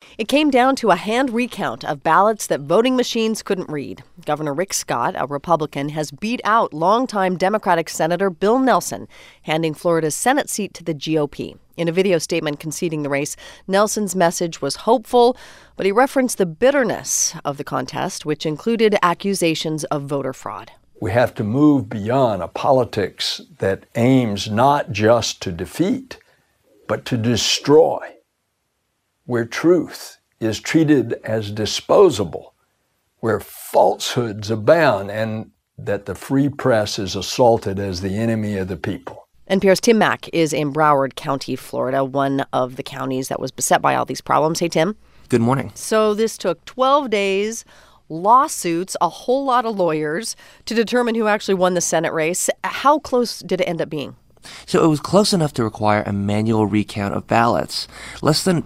It came down to a hand recount of ballots that voting machines couldn't read. Governor Rick Scott, a Republican, has beat out longtime Democratic Senator Bill Nelson, handing Florida's Senate seat to the GOP. In a video statement conceding the race, Nelson's message was hopeful, but he referenced the bitterness of the contest, which included accusations of voter fraud. We have to move beyond a politics that aims not just to defeat, but to destroy, where truth is treated as disposable, where falsehoods abound, and that the free press is assaulted as the enemy of the people. NPR's Tim Mak is in Broward County, Florida, one of the counties that was beset by all these problems. Hey, Tim. Good morning. So this took 12 days, lawsuits, a whole lot of lawyers to determine who actually won the Senate race. How close did it end up being? So it was close enough to require a manual recount of ballots. Less than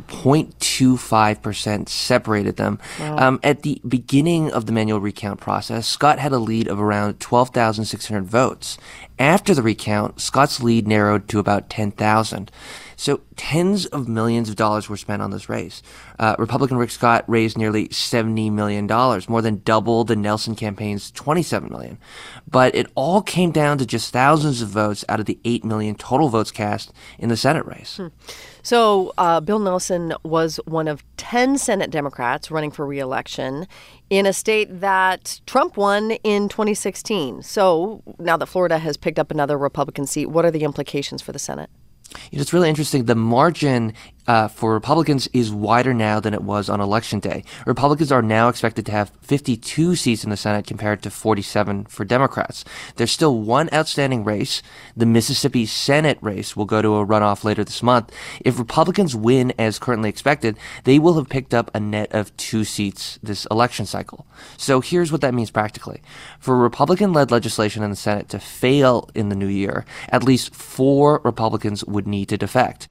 0.25% separated them. Wow. At the beginning of the manual recount process, Scott had a lead of around 12,600 votes. After the recount, Scott's lead narrowed to about 10,000. So tens of millions of dollars were spent on this race. Republican Rick Scott raised nearly $70 million, more than double the Nelson campaign's $27 million. But it all came down to just thousands of votes out of the 8 million total votes cast in the Senate race. So Bill Nelson was one of 10 Senate Democrats running for re-election in a state that Trump won in 2016. So now that Florida has picked up another Republican seat, what are the implications for the Senate? It's really interesting. The margin for Republicans is wider now than it was on Election Day. Republicans are now expected to have 52 seats in the Senate compared to 47 for Democrats. There's still one outstanding race. The Mississippi Senate race will go to a runoff later this month. If Republicans win as currently expected, they will have picked up a net of 2 seats this election cycle. So here's what that means practically. For Republican-led legislation in the Senate to fail in the new year, at least 4 Republicans would need to defect.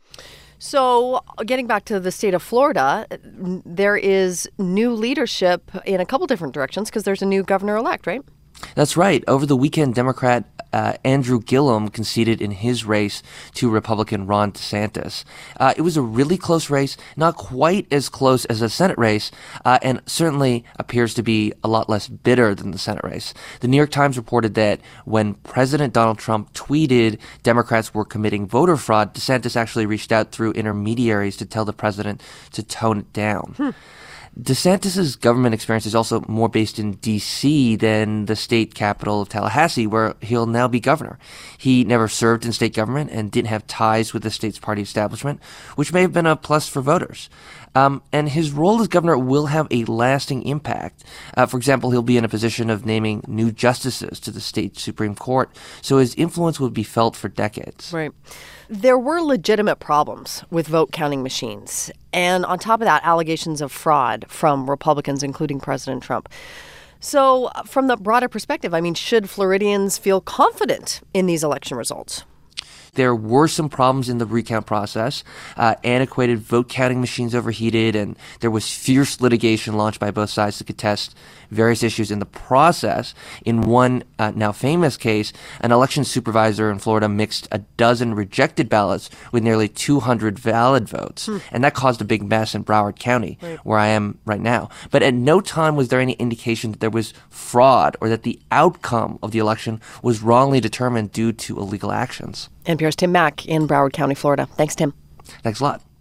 So getting back to the state of Florida, there is new leadership in a couple different directions because there's a new governor-elect, right? That's right. Over the weekend, Democrat Andrew Gillum conceded in his race to Republican Ron DeSantis. It was a really close race, not quite as close as a Senate race, and certainly appears to be a lot less bitter than the Senate race. The New York Times reported that when President Donald Trump tweeted Democrats were committing voter fraud, DeSantis actually reached out through intermediaries to tell the president to tone it down. DeSantis' government experience is also more based in D.C. than the state capital of Tallahassee, where he'll now be governor. He never served in state government and didn't have ties with the state's party establishment, which may have been a plus for voters. And his role as governor will have a lasting impact. For example, he'll be in a position of naming new justices to the state Supreme Court, so his influence will be felt for decades. Right. There were legitimate problems with vote counting machines. And on top of that, allegations of fraud from Republicans, including President Trump. So from the broader perspective, should Floridians feel confident in these election results? There were some problems in the recount process. Antiquated vote counting machines overheated, and there was fierce litigation launched by both sides to contest various issues in the process. In one now famous case, an election supervisor in Florida mixed a dozen rejected ballots with nearly 200 valid votes. And that caused a big mess in Broward County, where I am right now. But at no time was there any indication that there was fraud or that the outcome of the election was wrongly determined due to illegal actions. NPR's Tim Mak in Broward County, Florida. Thanks, Tim. Thanks a lot.